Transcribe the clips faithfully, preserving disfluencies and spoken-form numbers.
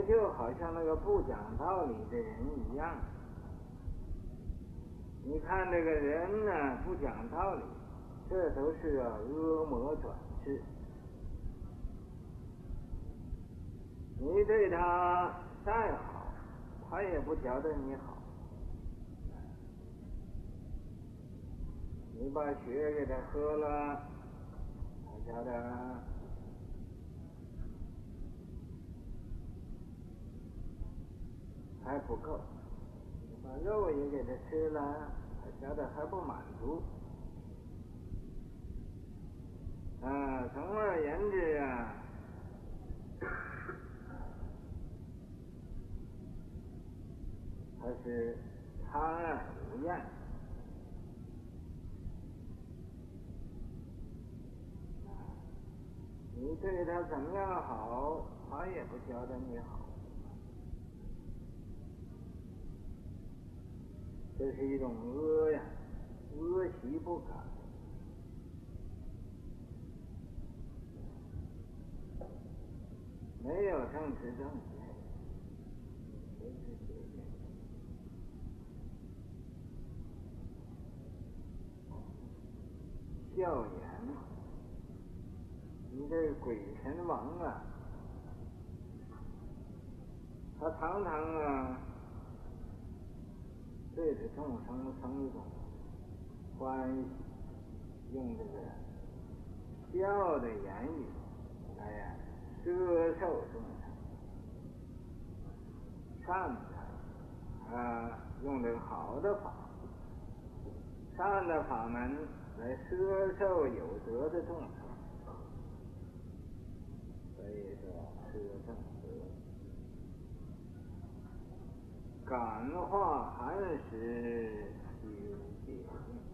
也就好像那个不讲道理的人一样。你看这个人呢，不讲道理，这都是啊恶魔转世。你对他再好，他也不觉得你好。你把血给他喝了，他觉得还不够。你把肉也给他吃了，他觉得还不满足。啊，总而言之啊，他是贪而无厌。你对他怎么样好，他也不觉得你好。这是一种恶呀，恶习不改。没有正知正见，谁是邪见？笑言，你这个鬼神王啊，他常常啊对着众生生一种欢喜，用这个笑的言语，哎呀，摄受众生，善财啊，用这个好的法，善的法门来摄受有德的众生，所以说摄正德。感化寒食，修戒定。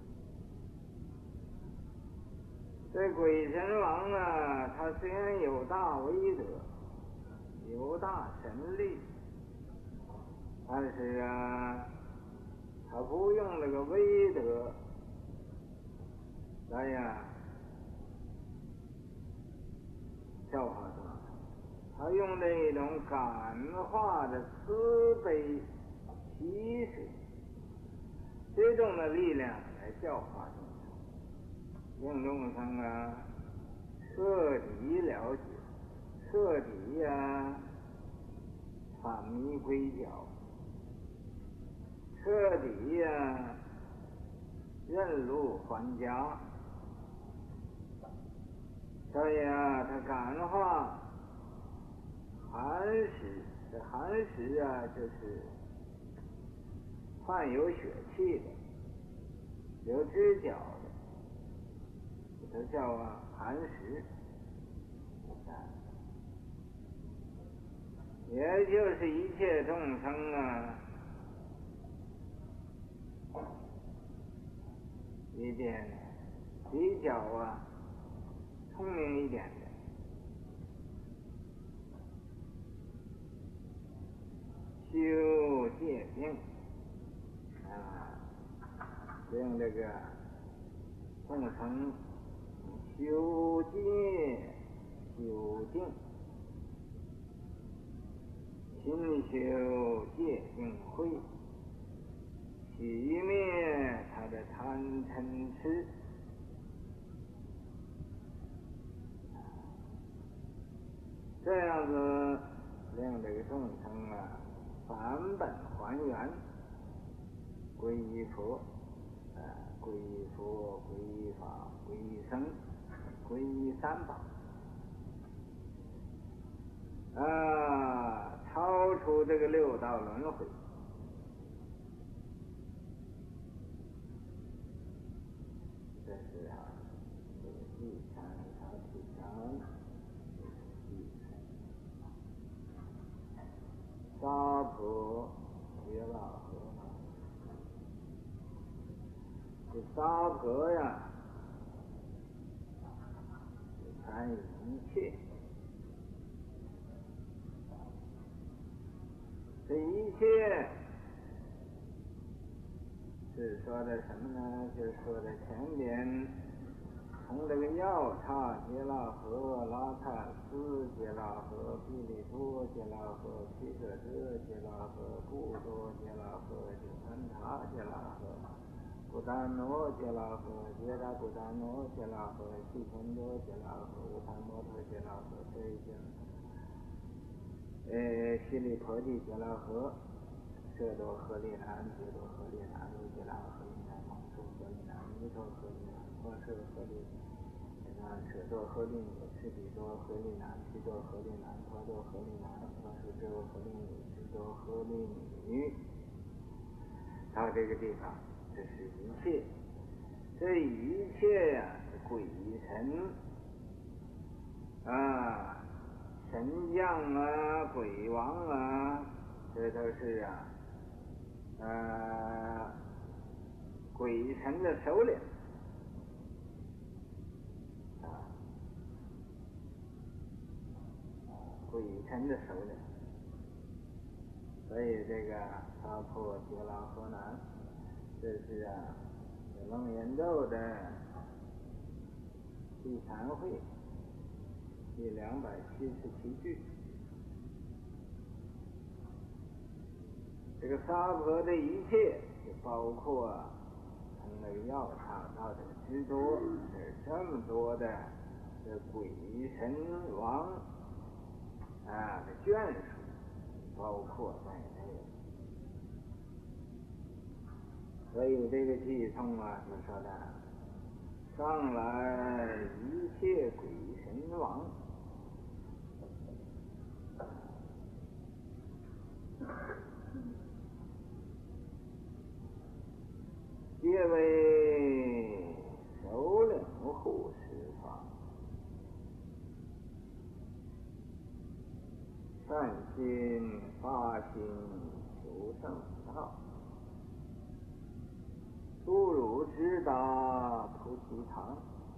这鬼神王啊，他虽然有大威德，有大神力，但是啊，他不用这个威德来呀教化众生，他用这种感化的慈悲喜水这种的力量来教化众生，令众生啊彻底了解，彻底呀、啊、返迷归教，彻底呀、啊、认路还家。所以啊，他感化寒食，这寒食啊，就是犯有血气的，有知觉的，这叫啊寒食。也就是一切众生啊，里边比较啊聪明一点的，修戒定啊，令这个众生修戒修定，勤修戒定慧，熄灭他的贪嗔痴。这样子令这个众生啊返本还原，皈依佛，啊，皈依佛，皈依法，皈依僧，皈依三宝，啊，超出这个六道轮回。这是啊，这个第三条第三。沙婆约那河，这沙婆呀，参与一切，这一切是说的什么呢？就是说的前边从这个药叉杰拉河、拉塔斯杰拉河、毗利多杰拉河、毗舍遮杰拉河、布多杰拉河、吉兰塔杰拉河、古达诺杰拉河、杰达古达诺杰拉河、西天多杰拉河、乌坦摩托杰拉河、这已经呃西里婆地杰拉河、舍多河利南、杰多河利南、卢杰拉河利南、蒙苏河利南、弥陀河利南、波舍河利南、舍多河利女、赤比多河利南、毗多河利南、婆多河利南、波舍多河利女、赤多河利女。到这个地方，这是一切，这一切呀、啊，鬼神啊。神将啊，鬼王啊，这都是啊，呃，鬼神的首领啊，鬼神的首领。所以这个沙婆杰拉河南，这是啊，楞严咒的第三会。第两百七十七句，这个娑婆的一切，就包括从那个药叉到这个支多，是这么多的这鬼神王啊的眷属，包括在内。所以这个偈颂啊，就说的上来一切鬼神王。皆为首领护持法，善心发心求圣道，诸汝直达菩提堂。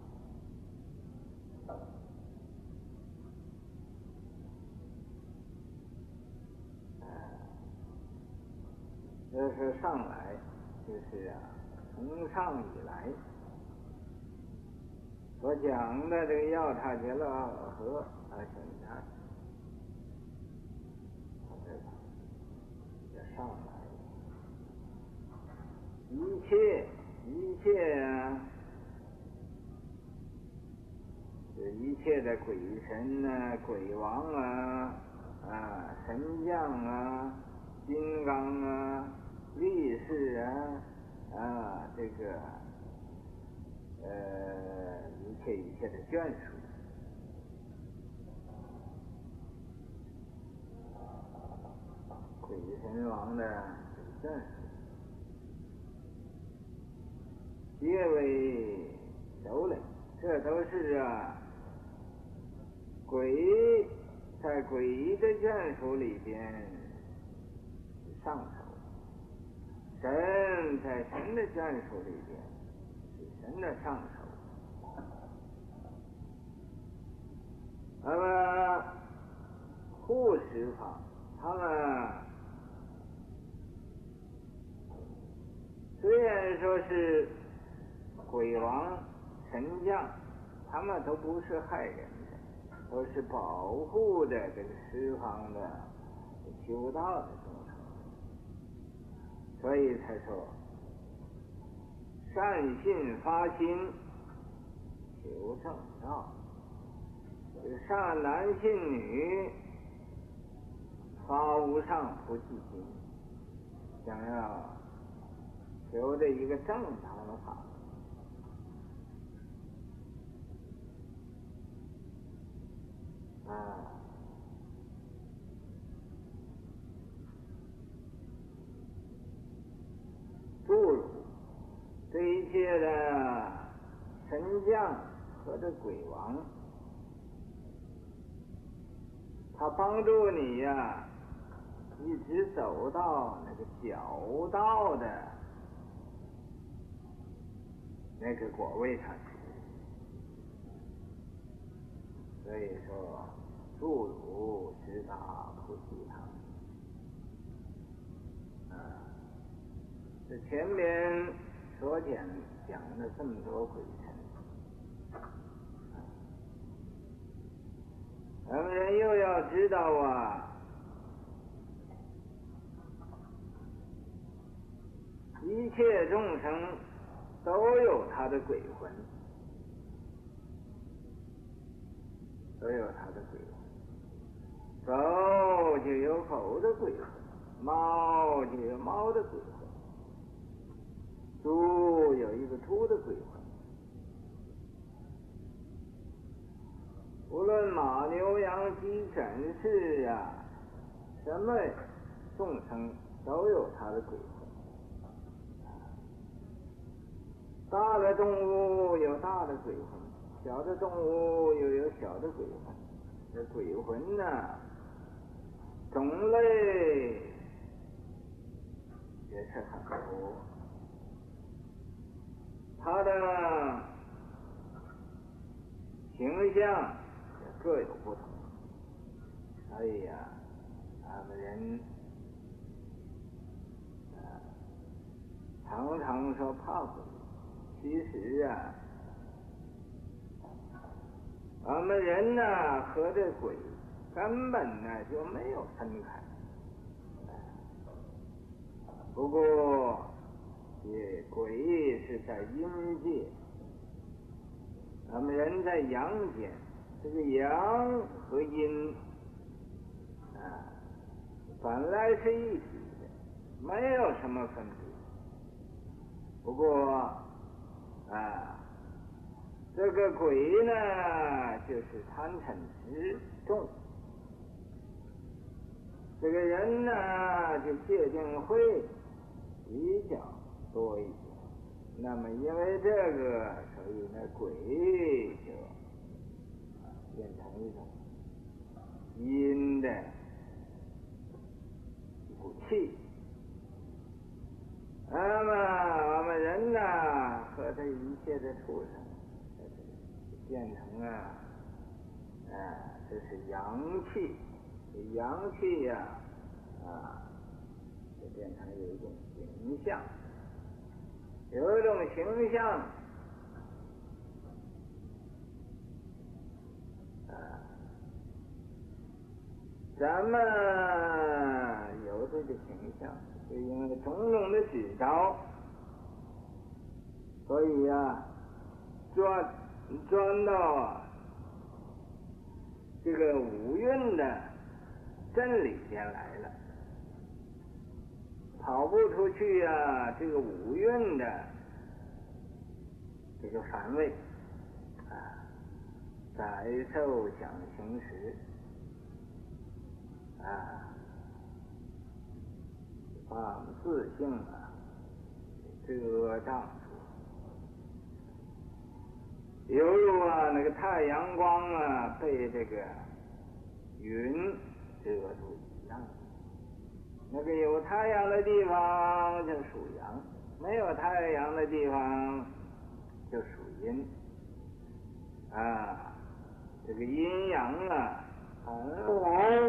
这是上来，就是啊，从上以来所讲的这个药叉杰拉河啊，现在这个也上来了，一切一切啊，这一切的鬼神啊、鬼王啊、啊神将啊、金刚啊、力士啊。啊，这个呃，一切一切的眷属，鬼神王的眷属，皆为首领，这都是啊，鬼在鬼的眷属里边上首。神在神的眷属里边是神的上首，那么护持法，他们虽然说是鬼王神将，他们都不是害人的，都是保护的这个十方的修道的众生。所以才说善信发心求正道，善男信女发无上菩提心，想要求的一个正当的法。啊，诸汝这一切的神将和这鬼王，他帮助你呀、啊，一直走到那个小道的那个果位上去。所以说，诸汝直达菩提堂。啊，这前面所讲讲的这么多鬼神， 咱们人又要知道啊，一切众生都有他的鬼魂，都有他的鬼魂。狗就有狗的鬼魂，猫就有猫的鬼魂，猪有一个猪的鬼魂。无论马牛羊鸡犬士啊，什么众生都有他的鬼魂。大的动物有大的鬼魂，小的动物又有小的鬼魂。这鬼魂呢、啊，种类也是很多，它的形象也各有不同。所以呀、啊，咱们人啊，常常说怕鬼，其实啊，我们人呢和这鬼根本呢就没有分开。不过，也鬼是在阴界，咱们人在阳间，这个阳和阴啊，本来是一体的，没有什么分别。不过啊，这个鬼呢，就是贪嗔痴重，这个人呢，就戒定慧比较多一点。那么因为这个，所以呢，鬼就变成一种阴的武器。那么我们人呢，和这一切的畜生，变成啊，啊，这是阳气，这阳气呀、啊，啊，就变成有一种形象，有一种形象，啊，咱们有这个形象，就因为种种的指招，所以呀、啊，钻钻到啊这个五蕴的真理边来了，跑不出去呀、啊，这个五蕴的这个范围啊，载受想行识啊，把自性啊遮障住，犹如啊那个太阳光啊被这个云遮住一样。那个有太阳的地方就属阳，没有太阳的地方就属阴啊。这个阴阳啊，本来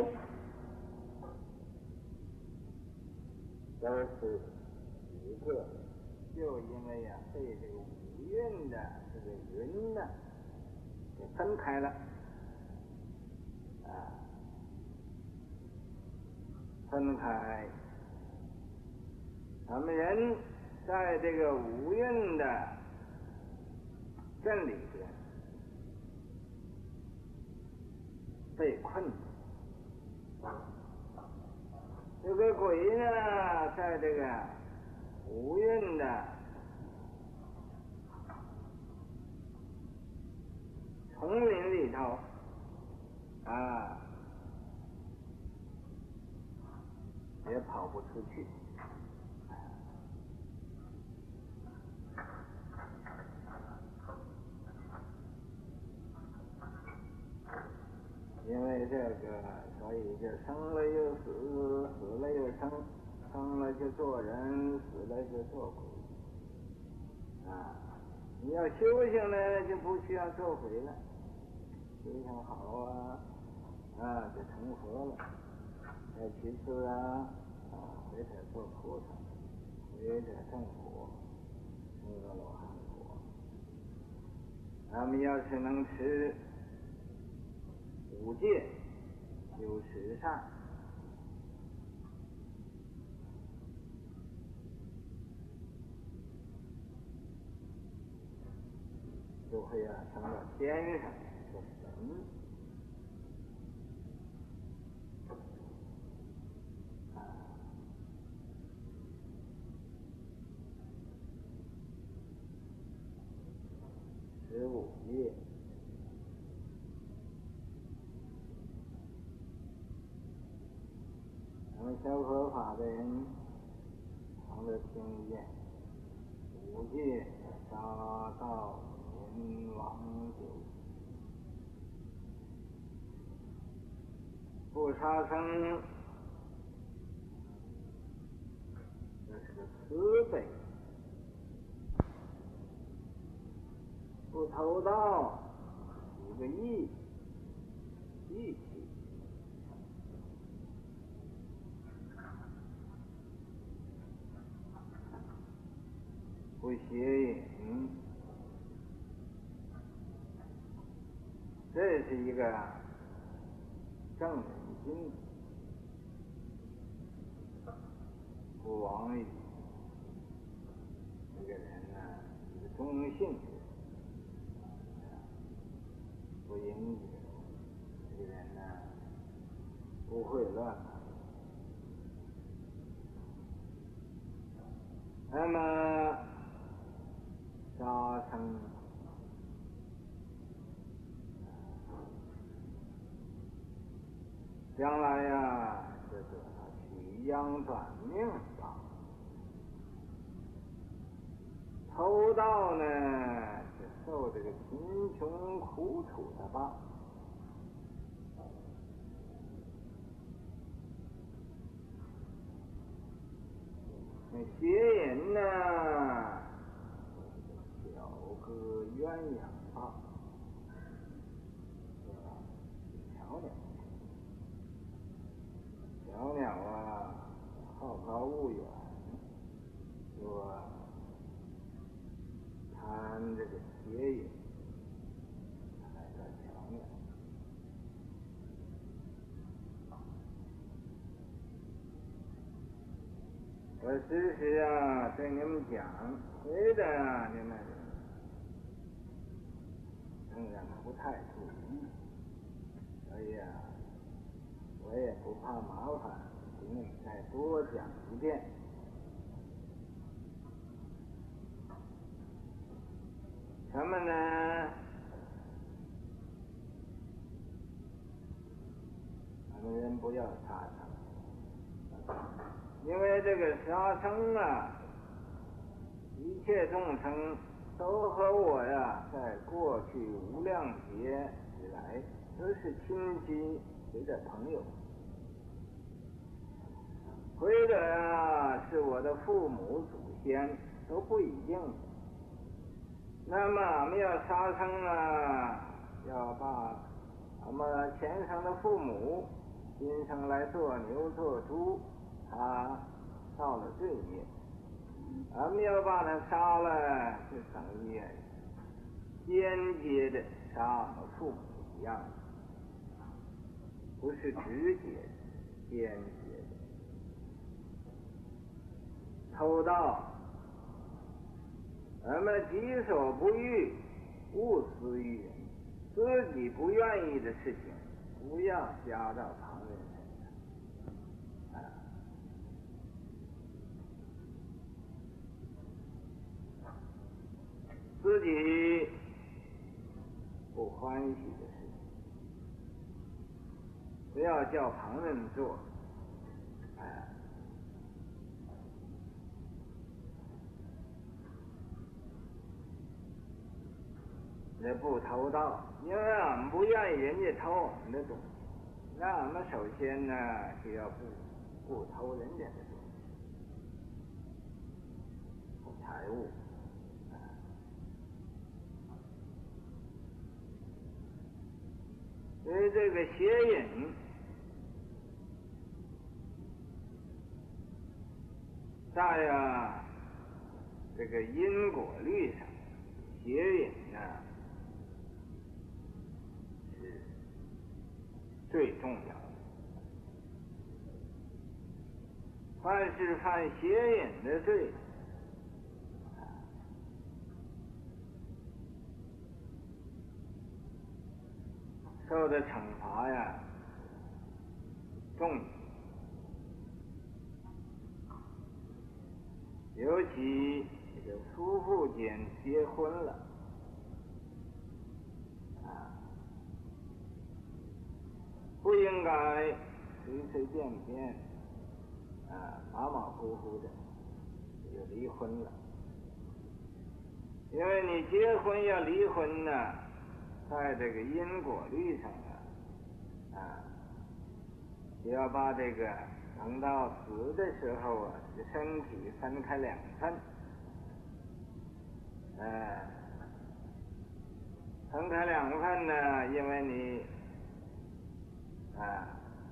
都是一个的，就因为呀、啊、被这个五蕴的这个云呢给分开了啊，分开。咱们人在这个五蕴的真理边被困住，这个鬼呢，在这个五蕴的丛林里头啊，也跑不出去。因为这个，所以就生了又死，死了又生，生了就做人，死了就做鬼。啊，你要修行呢，就不需要做鬼了，修行好啊，啊，就成佛了。再其次啊，啊，回头做菩萨，回头正果，成阿罗汉果。咱们要是能持五戒修十善，就会啊升到天上做神。啊，十五戒。咱们学佛法的人常得听见，五戒杀盗淫妄酒，不杀生，这是个慈悲；不偷盗，是个义，义气。不邪淫，这是一个正人君。不妄语，这个人呢是个中性的人，不淫语，这个人呢不会乱来。那么杀生，将来呀是得到取阳转命报。偷盗呢是受这个贫穷苦楚的报。那邪淫呢小哥鸳鸯报，小鸟，小鸟啊好高骛远，说贪这个邪淫，来个小鸟。我时时啊对你们讲，别的啊你们仍然不太注意，所以啊我也不怕麻烦，给你们再多讲一遍。什么呢？我们人不要杀生，因为这个杀生啊，一切众生都和我呀，在过去无量劫以来都是亲戚或者朋友，或者啊是我的父母祖先，都不一定。那么我们要杀生啊，要把我们前生的父母今生来做牛做猪，他造了罪孽，我们要把他杀了，就等于间接的杀我们父母一样，不是直接的，间接的。偷盗，我们己所不欲，勿施于人，自己不愿意的事情，不要加到旁人身上。啊，自己不欢喜的事情，不要叫旁人做。啊，也不偷盗，因为俺们不愿意人家偷我们的东西，那俺们首先呢就要不不偷人家的东西，不财物。所以这个邪淫，在啊这个因果律上，邪淫呢是最重要。凡是犯邪淫的罪，受的惩罚呀重，尤其这个夫妇间结婚了啊，不应该随随便便啊马马虎虎的就离婚了，因为你结婚要离婚呢，在这个因果律上啊啊，就要把这个等到死的时候啊，这身体分开两份，呃，分开两份呢，因为你啊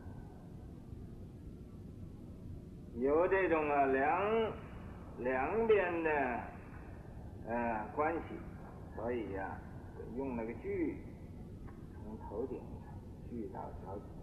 有这种啊两两边的呃关系，所以呀、啊，用那个锯从头顶锯到脚底。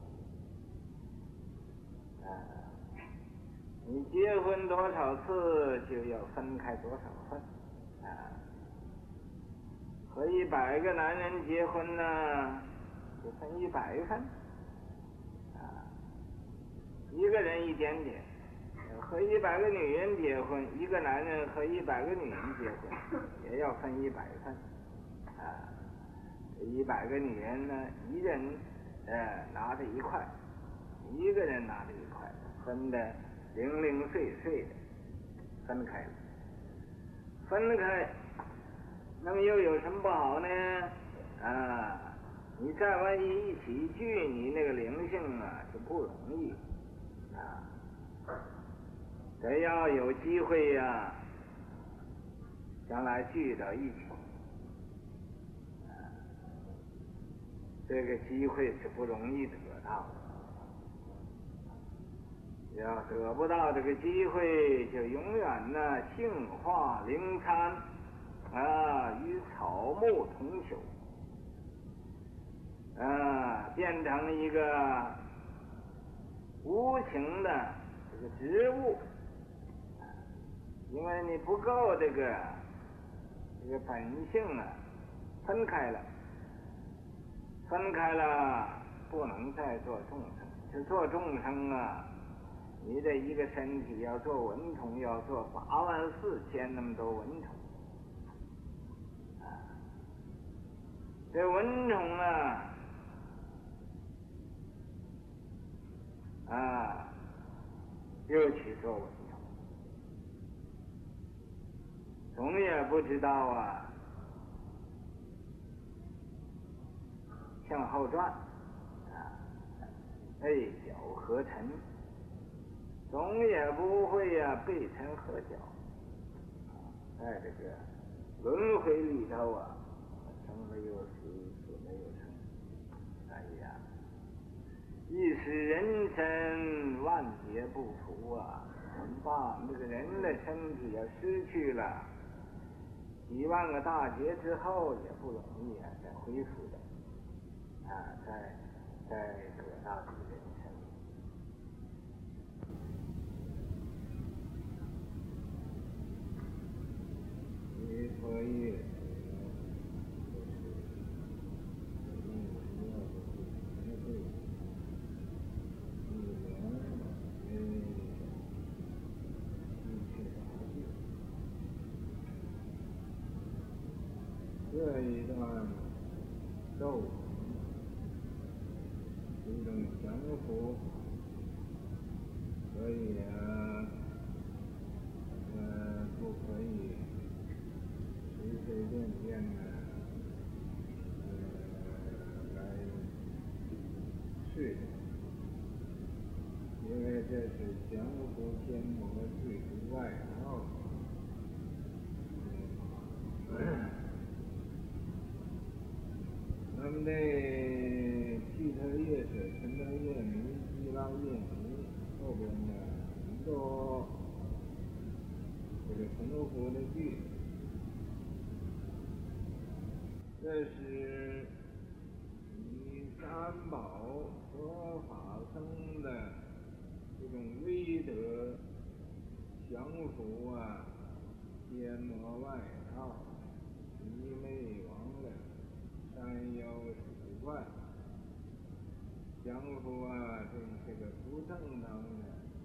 啊，你结婚多少次就要分开多少份啊！和一百个男人结婚呢，就分一百份啊，一个人一点点。和一百个女人结婚，一个男人和一百个女人结婚，也要分一百份啊。一百个女人呢，一人呃拿着一块，一个人拿着一块。分的零零碎碎的，分开了，分开，那么又有什么不好呢？啊，你再万一一起聚，你那个灵性啊就不容易啊。得要有机会呀、啊，将来聚到一起，啊，这个机会是不容易得到的。要得不到这个机会，就永远呢性化灵参啊，与草木同朽啊，变成一个无情的这个植物，因为你不够这个这个本性啊，分开了，分开了，不能再做众生，就做众生啊。你这一个身体要做蚊虫，要做八万四千那么多蚊虫，啊，这蚊虫啊，啊，又去做蚊虫，总也不知道啊，向后转，啊，背脚合沉。总也不会呀、啊、背沉合脚，在这个轮回里头啊，生了又死，死了又生，哎呀，一时人生万劫不复啊！怎么办？这个人的身体要失去了，几万个大劫之后也不容易啊，再恢复的，啊，再再得到这个人生。一佛一这一段咒是一种降伏，所以啊，呃，不可以随随便便的呃来试，因为这是降伏天魔罪之外号。咱们的毗特夜舍、陈德夜弥、基拉夜弥后边呢很多这个重复的句，这是以沙宝佛法僧的这种威德降伏啊，天魔外道、魑魅魍魉、山妖水怪，降伏啊这这个不正当的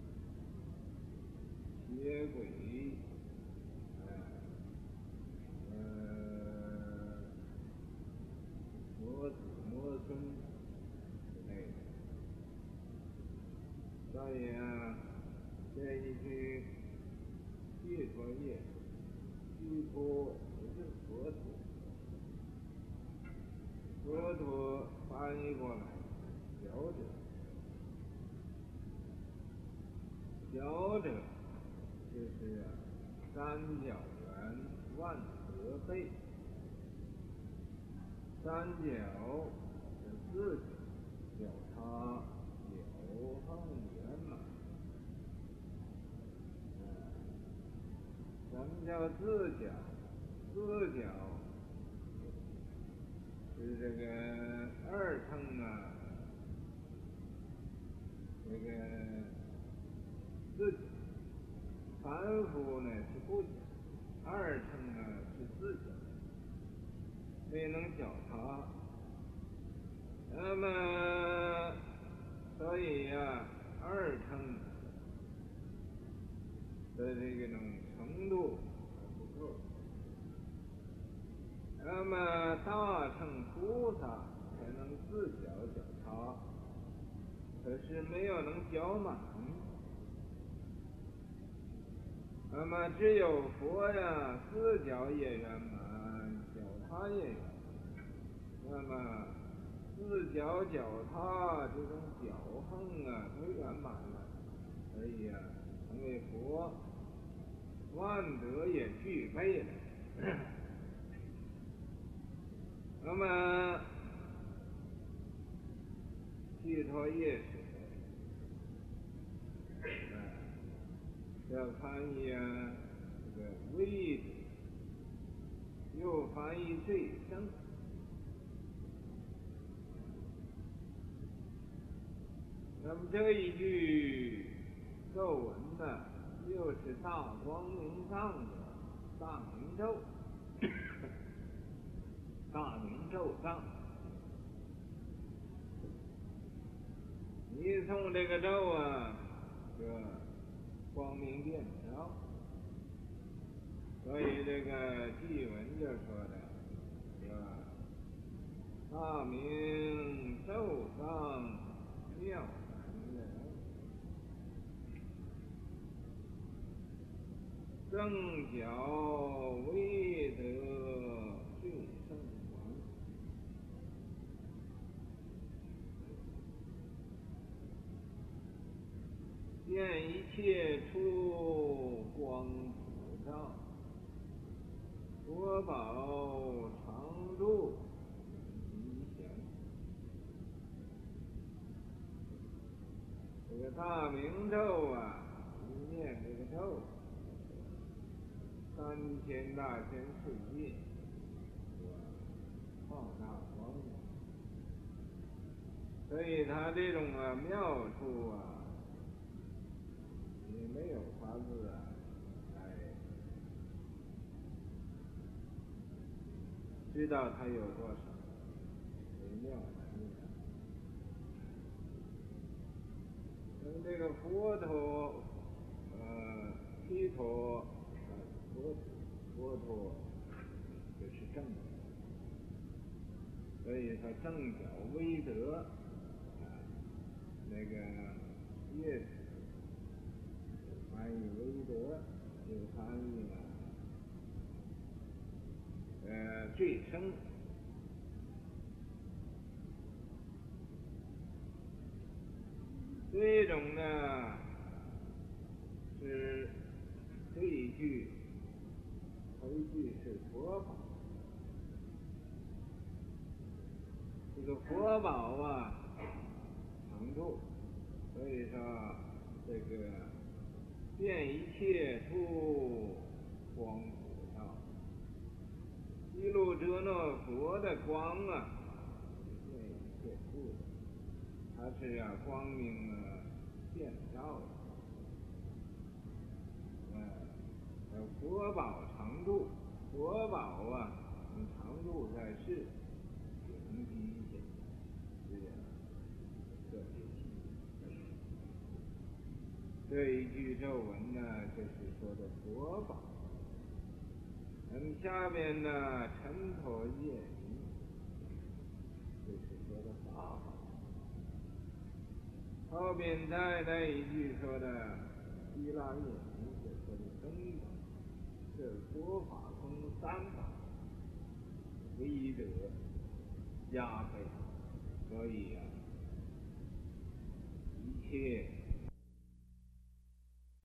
邪鬼，呃呃魔子魔孙之类的。所以啊，这一句寄托业，寄托不是佛陀，佛陀翻译过来，小者，小者就是啊，三角圆，万德备，三角是四角，角叉有横圆满。什么叫四角？四角是这个二乘啊，这个四角，凡夫呢是不角，二乘呢是四角，没能脚踏。那么，所以呀、啊，二乘的这种程度还不错。那么大乘菩萨才能四脚脚踏，可是没有能脚满。那么只有佛呀，四脚也圆满，脚踏也圆满。那么四脚脚踏这种脚横啊，都圆满了，所以呀、啊，成为佛，万德也具备了。那么寄托业使，呃，要翻译啊，这个威德，又翻译最胜。那么这一句咒文呢，又是大光明上的大明咒，大明咒上。你诵这个咒啊，这光明遍照。所以这个偈文就说的，是吧？大明咒上妙难人，正角威德最胜王。见一切出光普照，佛宝常住吉祥。这个大明咒啊，一念这个咒，三千大千世界，放大光明。所以他这种啊妙处啊，也没有法子啊来知道它有多少微妙难言。跟这个佛陀，呃，毗陀，呃，佛佛陀就是正的，所以他正角威德，啊，那个业翻译威德，又翻译呢，呃，最胜。这种呢是这一句，头一句是佛宝，这个佛宝啊常住，所以说这个见一切出光普照，一路遮那佛的光啊，见一切处的。 它是啊光明啊遍照的。嗯，呃，国宝常驻，国宝啊，常驻在世，平居现这个特别体。这一句咒文呢，就是说的国宝。那么下面呢，尘陀夜明，就是说的法宝。后边再来一句说的希腊夜明，就说的灯宝。这国法空三宝，威德加倍，所以啊，一切